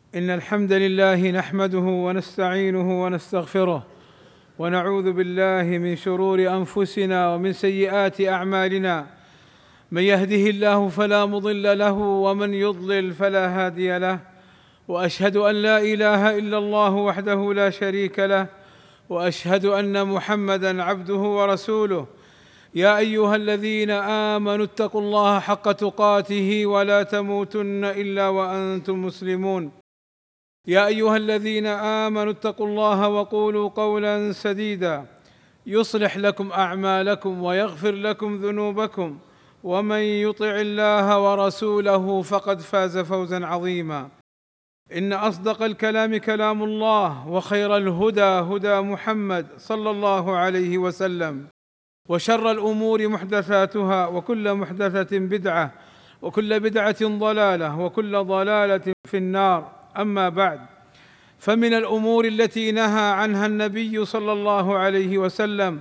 إن الحمد لله نحمده ونستعينه ونستغفره، ونعوذ بالله من شرور أنفسنا ومن سيئات أعمالنا. من يهده الله فلا مضل له، ومن يضلل فلا هادي له. وأشهد أن لا إله إلا الله وحده لا شريك له، وأشهد أن محمدًا عبده ورسوله. يا أيها الذين آمنوا اتقوا الله حق تقاته ولا تموتن إلا وأنتم مسلمون. يا أيها الذين آمنوا اتقوا الله وقولوا قولا سديدا يصلح لكم أعمالكم ويغفر لكم ذنوبكم، ومن يطع الله ورسوله فقد فاز فوزا عظيما. إن أصدق الكلام كلام الله، وخير الهدى هدى محمد صلى الله عليه وسلم، وشر الأمور محدثاتها، وكل محدثة بدعة، وكل بدعة ضلالة، وكل ضلالة في النار. أما بعد، فمن الأمور التي نهى عنها النبي صلى الله عليه وسلم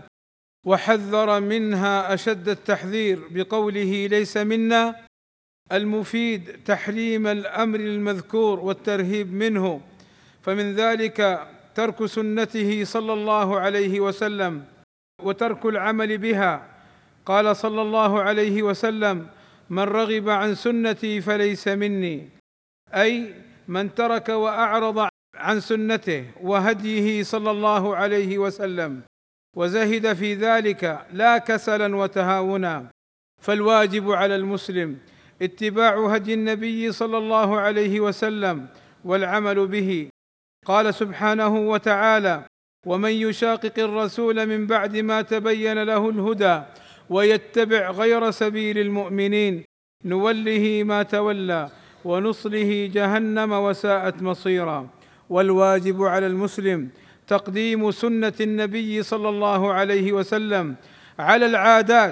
وحذر منها أشد التحذير بقوله ليس منا، المفيد تحريم الأمر المذكور والترهيب منه، فمن ذلك ترك سنته صلى الله عليه وسلم وترك العمل بها. قال صلى الله عليه وسلم: من رغب عن سنتي فليس مني، أي من ترك وأعرض عن سنته وهديه صلى الله عليه وسلم وزهد في ذلك لا كسلا وتهاونا. فالواجب على المسلم اتباع هدي النبي صلى الله عليه وسلم والعمل به. قال سبحانه وتعالى: ومن يشاقق الرسول من بعد ما تبين له الهدى ويتبع غير سبيل المؤمنين نوله ما تولى ونصله جهنم وساءت مصيرا. والواجب على المسلم تقديم سنة النبي صلى الله عليه وسلم على العادات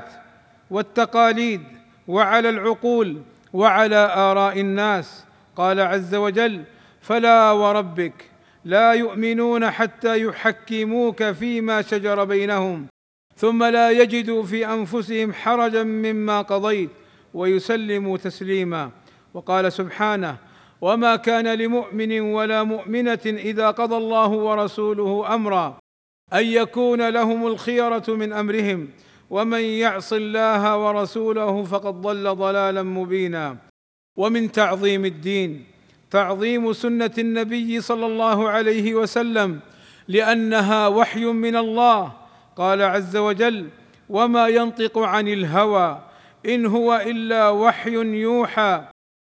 والتقاليد وعلى العقول وعلى آراء الناس. قال عز وجل: فلا وربك لا يؤمنون حتى يحكموك فيما شجر بينهم ثم لا يجدوا في أنفسهم حرجا مما قضيت ويسلموا تسليما. وقال سبحانه: وما كان لمؤمن ولا مؤمنة إذا قضى الله ورسوله أمرا أن يكون لهم الخيرة من أمرهم ومن يعص الله ورسوله فقد ضل ضلالا مبينا. ومن تعظيم الدين تعظيم سنة النبي صلى الله عليه وسلم، لأنها وحي من الله. قال عز وجل: وما ينطق عن الهوى إن هو إلا وحي يوحى.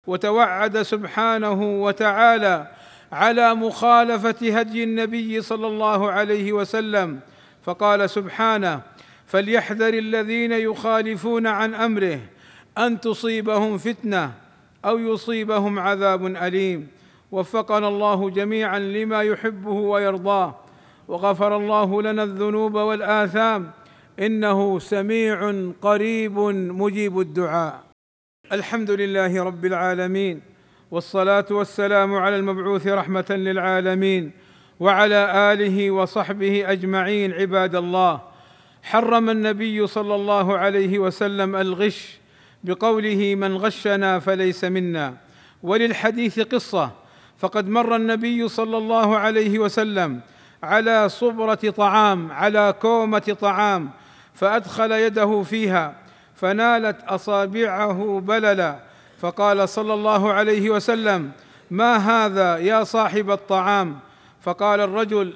وتوعد سبحانه وتعالى على مخالفة هدي النبي صلى الله عليه وسلم، فقال سبحانه: فليحذر الذين يخالفون عن أمره أن تصيبهم فتنة أو يصيبهم عذاب أليم. وفقنا الله جميعا لما يحبه ويرضاه، وغفر الله لنا الذنوب والآثام، إنه سميع قريب مجيب الدعاء. الحمد لله رب العالمين، والصلاة والسلام على المبعوث رحمة للعالمين وعلى آله وصحبه أجمعين. عباد الله، حرم النبي صلى الله عليه وسلم الغش بقوله: من غشنا فليس منا. وللحديث قصة، فقد مر النبي صلى الله عليه وسلم على صبرة طعام، على كومة طعام، فأدخل يده فيها فنالت أصابعه بللا، فقال صلى الله عليه وسلم: ما هذا يا صاحب الطعام؟ فقال الرجل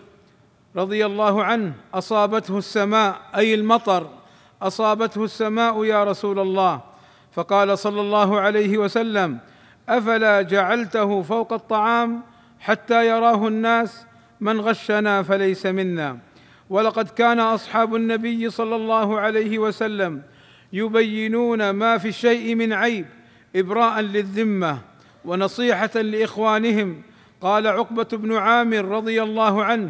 رضي الله عنه: أصابته السماء، أي المطر، أصابته السماء يا رسول الله. فقال صلى الله عليه وسلم: أفلا جعلته فوق الطعام حتى يراه الناس؟ من غشنا فليس منا. ولقد كان أصحاب النبي صلى الله عليه وسلم يبينون ما في الشيء من عيب إبراء للذمة ونصيحة لإخوانهم. قال عقبة بن عامر رضي الله عنه: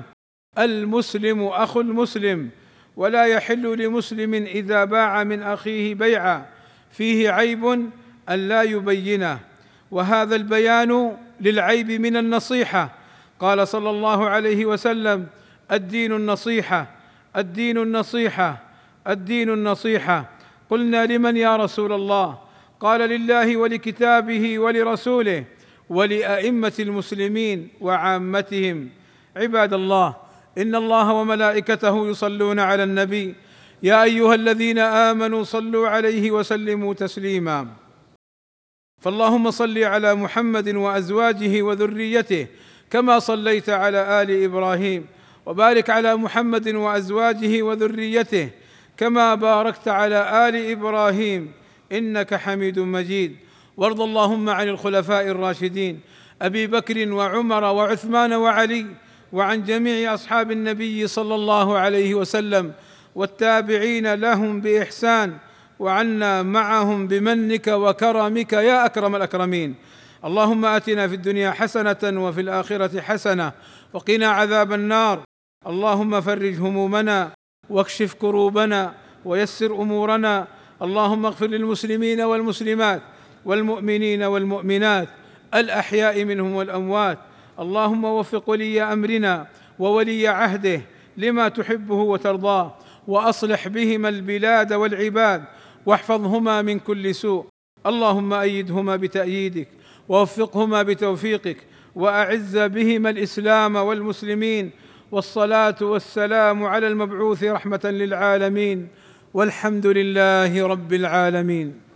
المسلم أخو المسلم، ولا يحل لمسلم إذا باع من أخيه بيعا فيه عيب أن لا يبينه. وهذا البيان للعيب من النصيحة. قال صلى الله عليه وسلم: الدين النصيحة، الدين النصيحة، الدين النصيحة. قلنا: لمن يا رسول الله؟ قال: لله ولكتابه ولرسوله ولأئمة المسلمين وعامتهم. عباد الله، إن الله وملائكته يصلون على النبي، يا أيها الذين آمنوا صلوا عليه وسلموا تسليما. فاللهم صل على محمد وأزواجه وذريته كما صليت على آل إبراهيم، وبارك على محمد وأزواجه وذريته كما باركت على آل إبراهيم إنك حميد مجيد. وارض اللهم عن الخلفاء الراشدين أبي بكر وعمر وعثمان وعلي، وعن جميع أصحاب النبي صلى الله عليه وسلم والتابعين لهم بإحسان، وعنا معهم بمنك وكرمك يا أكرم الأكرمين. اللهم آتنا في الدنيا حسنة وفي الآخرة حسنة وقنا عذاب النار. اللهم فرج همومنا واكشف كروبنا ويسر أمورنا. اللهم اغفر للمسلمين والمسلمات والمؤمنين والمؤمنات الأحياء منهم والأموات. اللهم وفق ولي أمرنا وولي عهده لما تحبه وترضاه، وأصلح بهما البلاد والعباد، واحفظهما من كل سوء. اللهم أيدهما بتأييدك، ووفقهما بتوفيقك، وأعز بهما الإسلام والمسلمين. والصلاة والسلام على المبعوث رحمة للعالمين، والحمد لله رب العالمين.